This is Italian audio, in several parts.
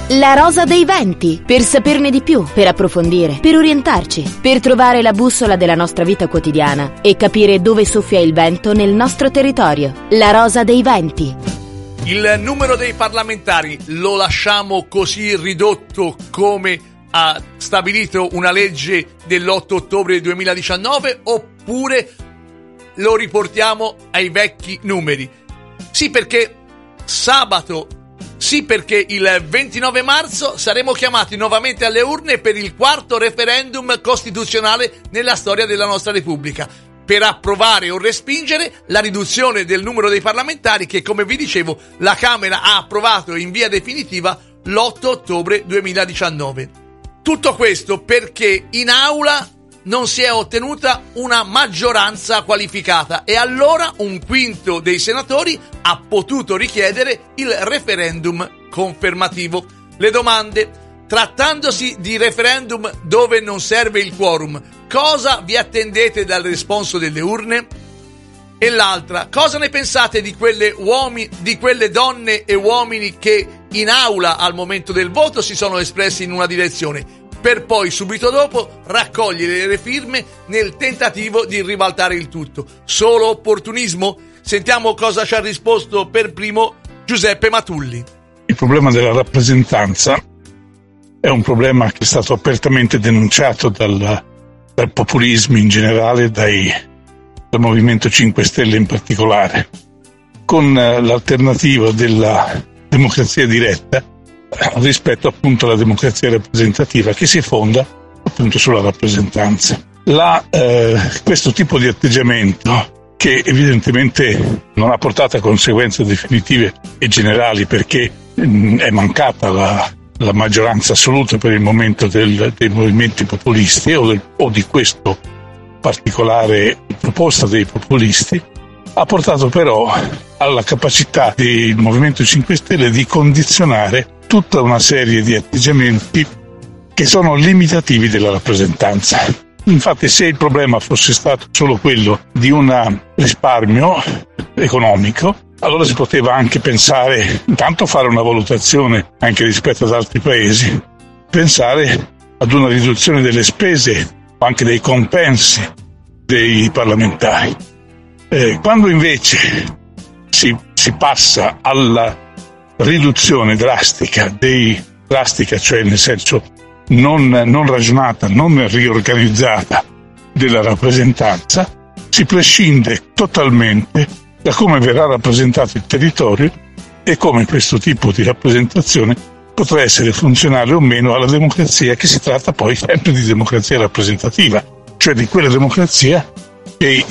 La Rosa dei Venti, per saperne di più, per approfondire, per orientarci, per trovare la bussola della nostra vita quotidiana e capire dove soffia il vento nel nostro territorio. La Rosa dei Venti. Il numero dei parlamentari lo lasciamo così ridotto come ha stabilito una legge dell'8 ottobre 2019 oppure lo riportiamo ai vecchi numeri? Sì, perché il 29 marzo saremo chiamati nuovamente alle urne per il quarto referendum costituzionale nella storia della nostra Repubblica, per approvare o respingere la riduzione del numero dei parlamentari che, come vi dicevo, la Camera ha approvato in via definitiva l'8 ottobre 2019. Tutto questo perché in aula non si è ottenuta una maggioranza qualificata e allora un quinto dei senatori ha potuto richiedere il referendum confermativo. Le domande: trattandosi di referendum dove non serve il quorum, cosa vi attendete dal responso delle urne? E l'altra: cosa ne pensate di quelle donne e uomini che in aula al momento del voto si sono espressi in una direzione, per poi subito dopo raccogliere le firme nel tentativo di ribaltare il tutto? Solo opportunismo? Sentiamo cosa ci ha risposto per primo Giuseppe Matulli. Il problema della rappresentanza è un problema che è stato apertamente denunciato dal populismo in generale, dal Movimento 5 Stelle in particolare, con l'alternativa della democrazia diretta rispetto appunto alla democrazia rappresentativa, che si fonda appunto sulla rappresentanza. Questo tipo di atteggiamento, che evidentemente non ha portato a conseguenze definitive e generali perché è mancata la maggioranza assoluta per il momento dei movimenti populisti o di questo particolare proposta dei populisti, ha portato però alla capacità del Movimento 5 Stelle di condizionare tutta una serie di atteggiamenti che sono limitativi della rappresentanza. Infatti, se il problema fosse stato solo quello di un risparmio economico, allora si poteva anche pensare, intanto fare una valutazione anche rispetto ad altri paesi, pensare ad una riduzione delle spese o anche dei compensi dei parlamentari. Quando invece si passa alla riduzione drastica, cioè nel senso non ragionata, non riorganizzata della rappresentanza, si prescinde totalmente da come verrà rappresentato il territorio e come questo tipo di rappresentazione potrà essere funzionale o meno alla democrazia, che si tratta poi sempre di democrazia rappresentativa, cioè di quella democrazia che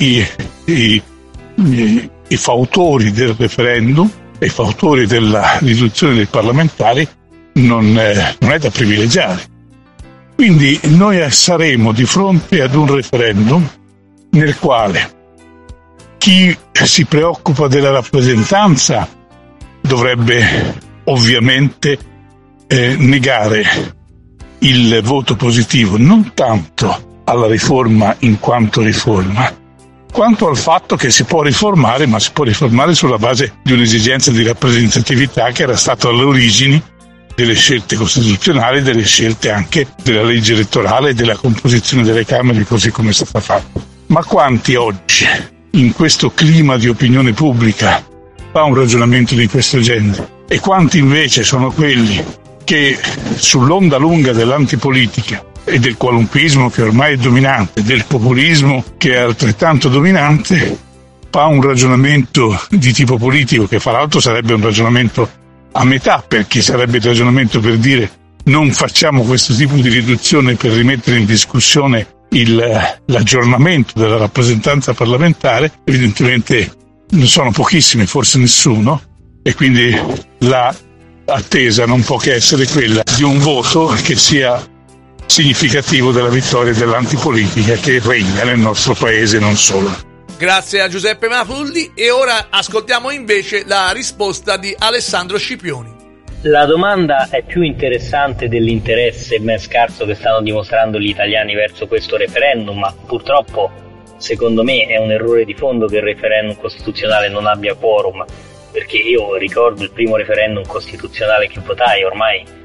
i fautori del referendum e i fautori della riduzione dei parlamentari non è da privilegiare. Quindi noi saremo di fronte ad un referendum nel quale chi si preoccupa della rappresentanza dovrebbe ovviamente negare il voto positivo, non tanto alla riforma in quanto riforma, quanto al fatto che si può riformare, ma si può riformare sulla base di un'esigenza di rappresentatività che era stata alle origini delle scelte costituzionali, delle scelte anche della legge elettorale e della composizione delle Camere, così come è stata fatta. Ma quanti oggi, in questo clima di opinione pubblica, fa un ragionamento di questo genere? E quanti invece sono quelli che sull'onda lunga dell'antipolitica e del qualunquismo, che ormai è dominante, del populismo, che è altrettanto dominante, fa un ragionamento di tipo politico, che fra l'altro sarebbe un ragionamento a metà, perché sarebbe il ragionamento per dire non facciamo questo tipo di riduzione per rimettere in discussione l'aggiornamento della rappresentanza parlamentare. Evidentemente non sono pochissimi, forse nessuno, e quindi l'attesa non può che essere quella di un voto che sia significativo della vittoria dell'antipolitica che regna nel nostro paese, non solo. Grazie a Giuseppe Matulli, e ora ascoltiamo invece la risposta di Alessandro Scipioni. La domanda è più interessante dell'interesse ben scarso che stanno dimostrando gli italiani verso questo referendum, ma purtroppo secondo me è un errore di fondo che il referendum costituzionale non abbia quorum, perché io ricordo il primo referendum costituzionale che votai ormai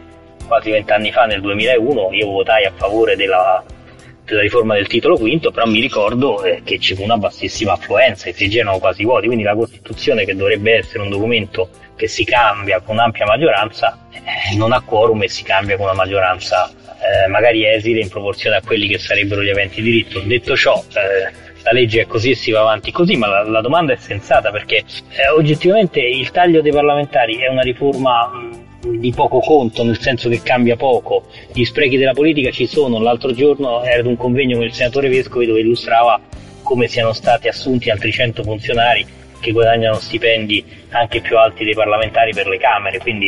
quasi 20 anni fa, nel 2001, io votai a favore della riforma del titolo quinto, però mi ricordo che ci fu una bassissima affluenza, i seggi erano quasi vuoti, quindi la Costituzione, che dovrebbe essere un documento che si cambia con ampia maggioranza, non ha quorum e si cambia con una maggioranza magari esile in proporzione a quelli che sarebbero gli aventi diritto. Detto ciò, la legge è così e si va avanti così, ma la domanda è sensata, perché oggettivamente il taglio dei parlamentari è una riforma di poco conto, nel senso che cambia poco. Gli sprechi della politica ci sono. L'altro giorno ero ad un convegno con il senatore Vescovi dove illustrava come siano stati assunti altri 100 funzionari che guadagnano stipendi anche più alti dei parlamentari per le Camere, quindi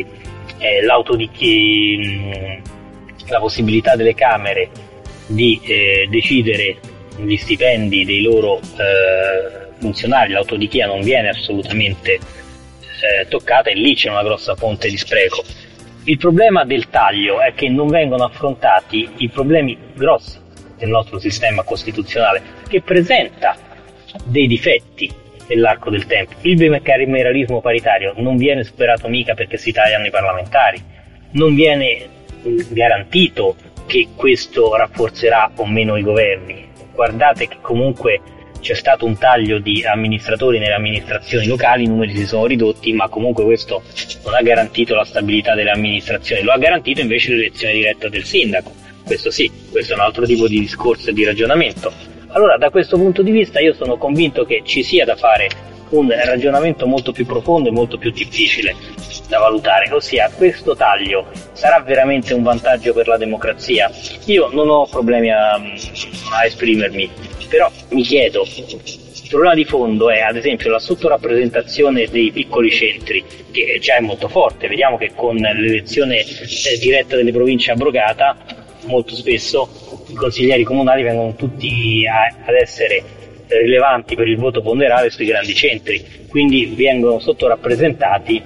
la possibilità delle Camere di decidere gli stipendi dei loro funzionari, l'autodichia non viene assolutamente toccata, e lì c'è una grossa fonte di spreco. Il problema del taglio è che non vengono affrontati i problemi grossi del nostro sistema costituzionale, che presenta dei difetti nell'arco del tempo. Il bicameralismo paritario non viene superato mica perché si tagliano i parlamentari, non viene garantito che questo rafforzerà o meno i governi. Guardate che comunque c'è stato un taglio di amministratori nelle amministrazioni locali, i numeri si sono ridotti, ma comunque questo non ha garantito la stabilità delle amministrazioni, lo ha garantito invece l'elezione diretta del sindaco. Questo sì, questo è un altro tipo di discorso e di ragionamento. Allora, da questo punto di vista io sono convinto che ci sia da fare un ragionamento molto più profondo e molto più difficile da valutare, ossia, questo taglio sarà veramente un vantaggio per la democrazia? Io non ho problemi a esprimermi, però mi chiedo, il problema di fondo è ad esempio la sottorappresentazione dei piccoli centri, che già è molto forte. Vediamo che con l'elezione diretta delle province abrogata, molto spesso i consiglieri comunali vengono tutti ad essere rilevanti per il voto ponderale sui grandi centri, quindi vengono sottorappresentati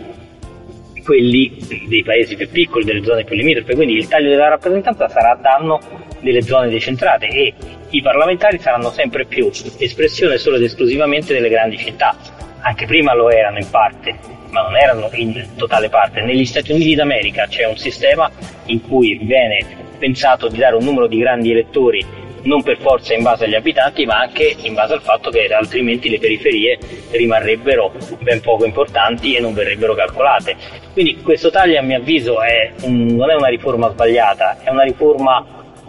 quelli dei paesi più piccoli, delle zone più limitrofe, quindi il taglio della rappresentanza sarà a danno delle zone decentrate e i parlamentari saranno sempre più espressione solo ed esclusivamente delle grandi città. Anche prima lo erano in parte, ma non erano in totale parte. Negli Stati Uniti d'America c'è un sistema in cui viene pensato di dare un numero di grandi elettori non per forza in base agli abitanti, ma anche in base al fatto che altrimenti le periferie rimarrebbero ben poco importanti e non verrebbero calcolate. Quindi questo taglio, a mio avviso, non è una riforma sbagliata, è una riforma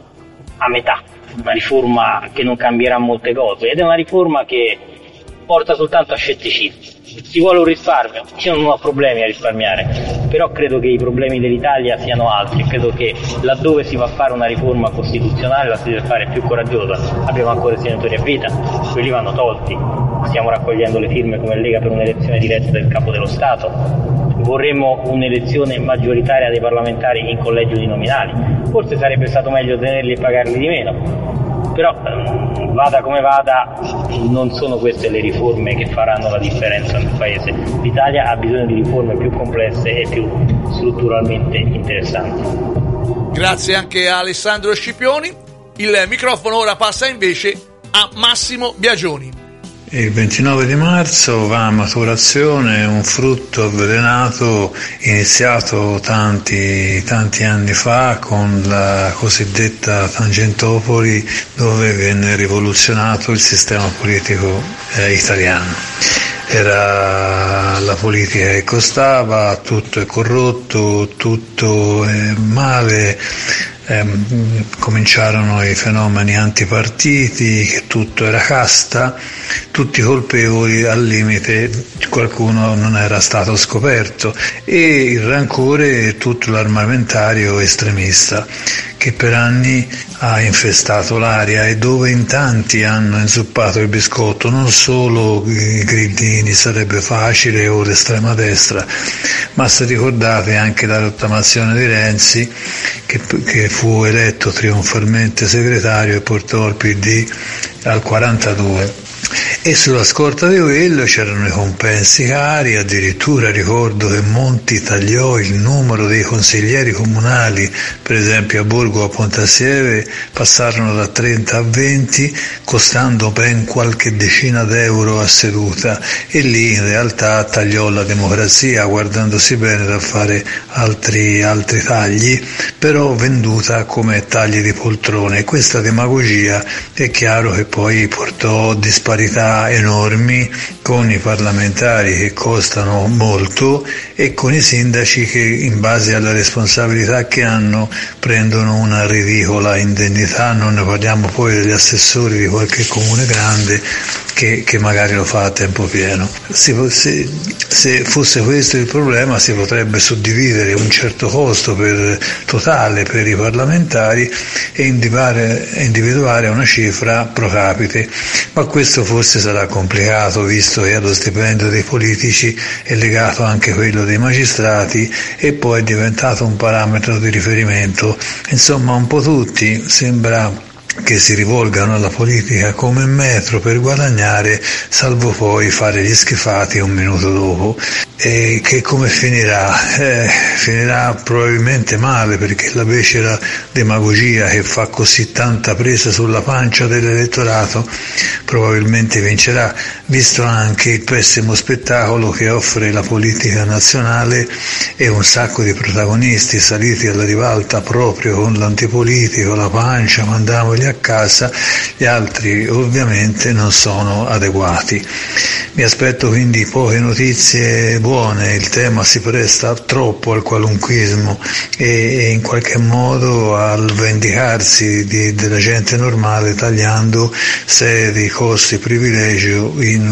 a metà, una riforma che non cambierà molte cose ed è una riforma che porta soltanto a scetticismo. Si vuole un risparmio? Io non ho problemi a risparmiare, però credo che i problemi dell'Italia siano altri. Credo che laddove si va a fare una riforma costituzionale la si deve fare più coraggiosa. Abbiamo ancora i senatori a vita, quelli vanno tolti. Stiamo raccogliendo le firme come Lega per un'elezione diretta del Capo dello Stato. Vorremmo un'elezione maggioritaria dei parlamentari in collegi uninominali. Forse sarebbe stato meglio tenerli e pagarli di meno, però vada come vada, non sono queste le riforme che faranno la differenza nel Paese. L'Italia ha bisogno di riforme più complesse e più strutturalmente interessanti. Grazie anche a Alessandro Scipioni. Il microfono ora passa invece a Massimo Biagioni. Il 29 di marzo va a maturazione un frutto avvelenato iniziato tanti anni fa con la cosiddetta Tangentopoli, dove venne rivoluzionato il sistema politico italiano. Era la politica che costava, tutto è corrotto, tutto è male. Cominciarono i fenomeni antipartiti, che tutto era casta, tutti colpevoli, al limite qualcuno non era stato scoperto, e il rancore e tutto l'armamentario estremista che per anni ha infestato l'aria e dove in tanti hanno inzuppato il biscotto, non solo i grillini, sarebbe facile, o l'estrema destra, ma se ricordate anche la rottamazione di Renzi che fu eletto trionfalmente segretario e portò il PD al 42. E sulla scorta di quello c'erano i compensi cari, addirittura ricordo che Monti tagliò il numero dei consiglieri comunali, per esempio a Borgo o a Pontassieve passarono da 30 a 20, costando ben qualche decina d'euro a seduta, e lì in realtà tagliò la democrazia, guardandosi bene da fare altri tagli, però venduta come tagli di poltrone. Questa demagogia è chiaro che poi portò disparità enormi con i parlamentari che costano molto e con i sindaci che in base alla responsabilità che hanno prendono una ridicola indennità. Non ne parliamo poi degli assessori di qualche comune grande che magari lo fa a tempo pieno. Se fosse questo il problema, si potrebbe suddividere un certo costo totale per i parlamentari e individuare una cifra pro capite, ma questo forse sarà complicato, visto che allo stipendio dei politici è legato anche quello dei magistrati e poi è diventato un parametro di riferimento. Insomma, un po' tutti sembra che si rivolgano alla politica come metro per guadagnare, salvo poi fare gli schifati un minuto dopo. E che come finirà? Finirà probabilmente male, perché la becera demagogia che fa così tanta presa sulla pancia dell'elettorato probabilmente vincerà, visto anche il pessimo spettacolo che offre la politica nazionale e un sacco di protagonisti saliti alla ribalta proprio con l'antipolitico, la pancia, mandiamoli a casa. Gli altri ovviamente non sono adeguati. Mi aspetto quindi poche notizie buone, il tema si presta troppo al qualunquismo e in qualche modo al vendicarsi della gente normale, tagliando sedi, costi, privilegio in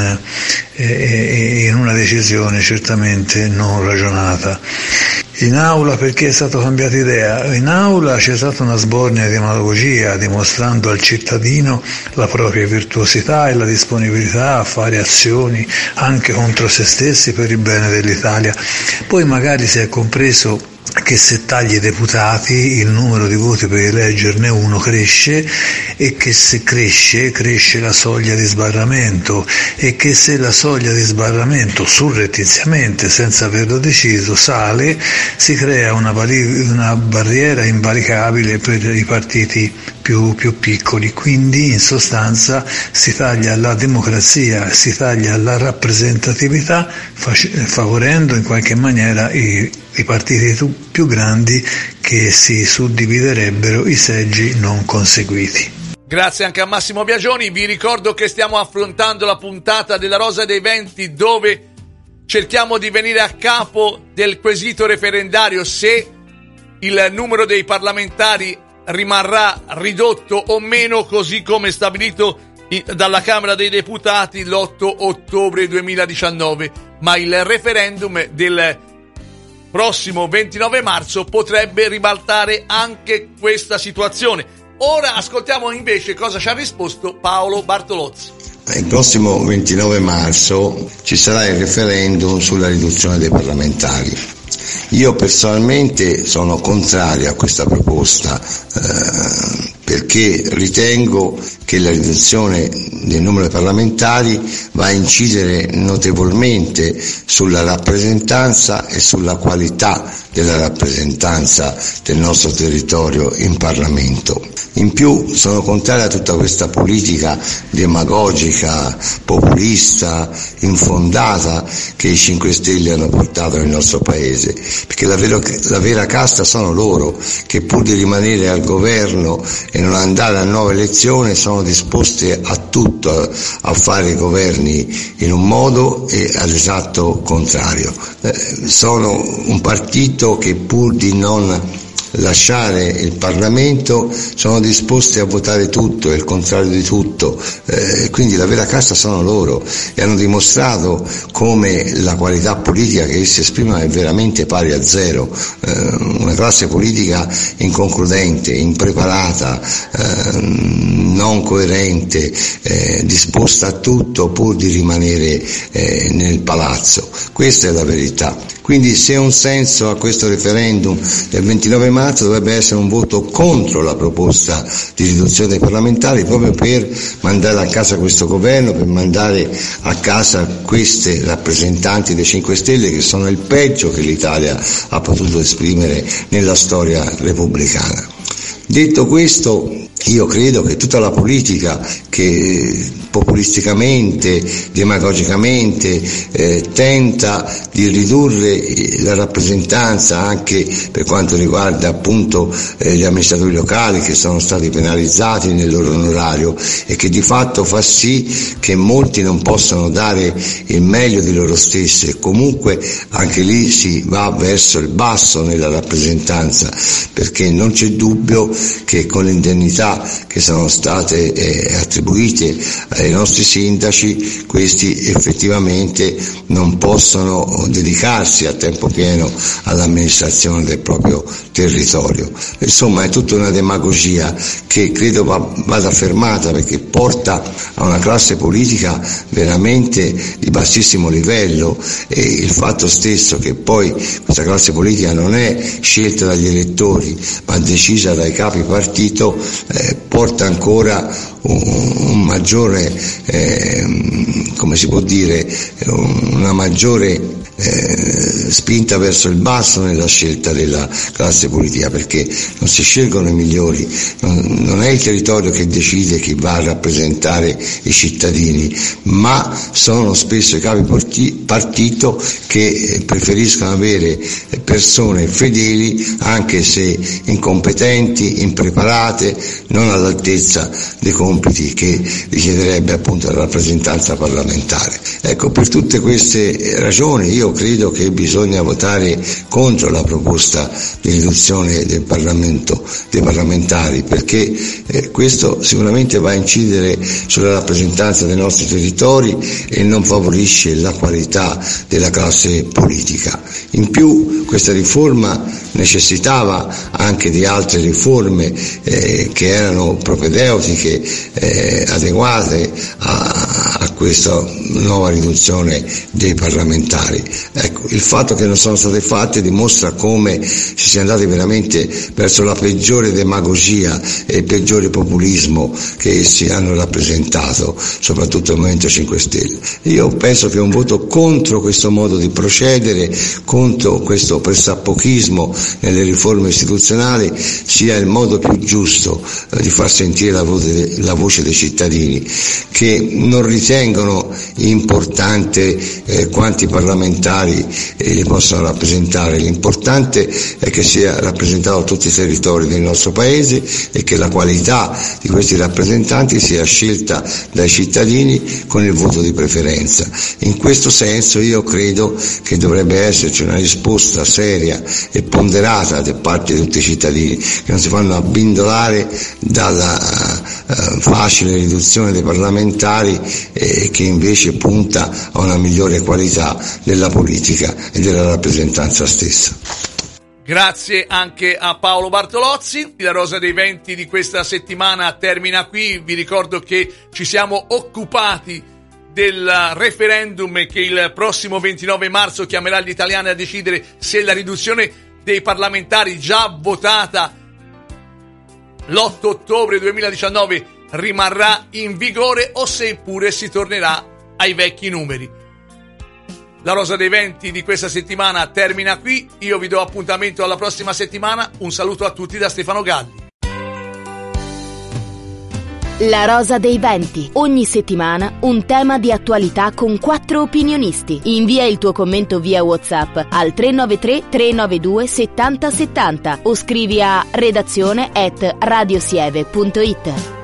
una decisione certamente non ragionata. In aula perché è stato cambiato idea? In aula c'è stata una sbornia di demagogia, dimostrando al cittadino la propria virtuosità e la disponibilità a fare azioni anche contro se stessi per il bene dell'Italia. Poi magari si è compreso che se tagli i deputati il numero di voti per eleggerne uno cresce, e che se cresce la soglia di sbarramento, e che se la soglia di sbarramento surrettiziamente, senza averlo deciso, sale, si crea una barriera invalicabile per i partiti più piccoli. Quindi in sostanza si taglia la democrazia, si taglia la rappresentatività, favorendo in qualche maniera i partiti più grandi, che si suddividerebbero i seggi non conseguiti. Grazie anche a Massimo Biagioni. Vi ricordo che stiamo affrontando la puntata della Rosa dei Venti, dove cerchiamo di venire a capo del quesito referendario, se il numero dei parlamentari rimarrà ridotto o meno, così come stabilito dalla Camera dei Deputati l'8 ottobre 2019. Ma il referendum del prossimo 29 marzo potrebbe ribaltare anche questa situazione. Ora ascoltiamo invece cosa ci ha risposto Paolo Bartolozzi. Il prossimo 29 marzo ci sarà il referendum sulla riduzione dei parlamentari. Io personalmente sono contrario a questa proposta perché ritengo che la riduzione del numero di parlamentari va a incidere notevolmente sulla rappresentanza e sulla qualità della rappresentanza del nostro territorio in Parlamento. In più sono contrario a tutta questa politica demagogica, populista, infondata che i 5 Stelle hanno portato nel nostro Paese, perché la vera casta sono loro, che pur di rimanere al governo e non andare a nuove elezioni sono disposte a tutto, a fare i governi in un modo e all'esatto contrario. Sono un partito che pur di non lasciare il Parlamento sono disposti a votare tutto e il contrario di tutto, quindi la vera casta sono loro, e hanno dimostrato come la qualità politica che essi esprimono è veramente pari a zero. Una classe politica inconcludente, impreparata, non coerente, disposta a tutto pur di rimanere nel palazzo. Questa è la verità. Quindi se un senso a questo referendum del 29 marzo dovrebbe essere un voto contro la proposta di riduzione dei parlamentari, proprio per mandare a casa questo governo, per mandare a casa queste rappresentanti dei 5 Stelle, che sono il peggio che l'Italia ha potuto esprimere nella storia repubblicana. Detto questo, io credo che tutta la politica che populisticamente, demagogicamente tenta di ridurre la rappresentanza anche per quanto riguarda appunto gli amministratori locali che sono stati penalizzati nel loro onorario, e che di fatto fa sì che molti non possano dare il meglio di loro stessi, e comunque anche lì si va verso il basso nella rappresentanza, perché non c'è dubbio che con le indennità che sono state attribuite ai nostri sindaci, questi effettivamente non possono dedicarsi a tempo pieno all'amministrazione del proprio territorio. Insomma, è tutta una demagogia che credo vada fermata, perché porta a una classe politica veramente di bassissimo livello, e il fatto stesso che poi questa classe politica non è scelta dagli elettori ma decisa dai capi partito porta ancora un maggiore, come si può dire, una maggiore spinta verso il basso nella scelta della classe politica, perché non si scelgono i migliori, non è il territorio che decide chi va a rappresentare i cittadini, ma sono spesso i capi partito che preferiscono avere persone fedeli anche se incompetenti, impreparate, non all'altezza dei compiti che richiederebbe appunto la rappresentanza parlamentare. Ecco, per tutte queste ragioni io credo che bisogna votare contro la proposta di riduzione del Parlamento, dei parlamentari, perché questo sicuramente va a incidere sulla rappresentanza dei nostri territori e non favorisce la qualità della classe politica. In più questa riforma necessitava anche di altre riforme che erano propedeutiche, adeguate a questa nuova riduzione dei parlamentari. Ecco, il fatto che non sono state fatte dimostra come si sia andati veramente verso la peggiore demagogia e il peggiore populismo che essi hanno rappresentato, soprattutto il Movimento 5 Stelle. Io penso che un voto contro questo modo di procedere, contro questo pressappochismo nelle riforme istituzionali, sia il modo più giusto di far sentire la voce dei cittadini, che non ritengono importante quanti parlamentari li possono rappresentare. L'importante è che sia rappresentato tutti i territori del nostro paese e che la qualità di questi rappresentanti sia scelta dai cittadini con il voto di preferenza. In questo senso io credo che dovrebbe esserci una risposta seria e ponderata da parte di tutti i cittadini, che non si fanno abbindolare dalla facile riduzione dei parlamentari, che invece punta a una migliore qualità della politica e della rappresentanza stessa. Grazie anche a Paolo Bartolozzi. La Rosa dei Venti di questa settimana termina qui. Vi ricordo che ci siamo occupati del referendum che il prossimo 29 marzo chiamerà gli italiani a decidere se la riduzione dei parlamentari già votata l'8 ottobre 2019 rimarrà in vigore o se pure si tornerà ai vecchi numeri. La Rosa dei Venti di questa settimana termina qui. Io vi do appuntamento alla prossima settimana. Un saluto a tutti da Stefano Galli. La Rosa dei Venti. Ogni settimana un tema di attualità con 4 opinionisti. Invia il tuo commento via WhatsApp al 393 392 7070 o scrivi a redazione@radiosieve.it.